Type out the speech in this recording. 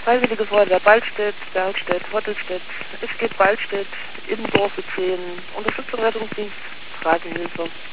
Freiwillige Feuerwehr Ballstedt, Bergstedt, Hottelstedt, es geht Ballstedt, Immendorf 10, Unterstützung Rettungsdienst, Straßenhilfe.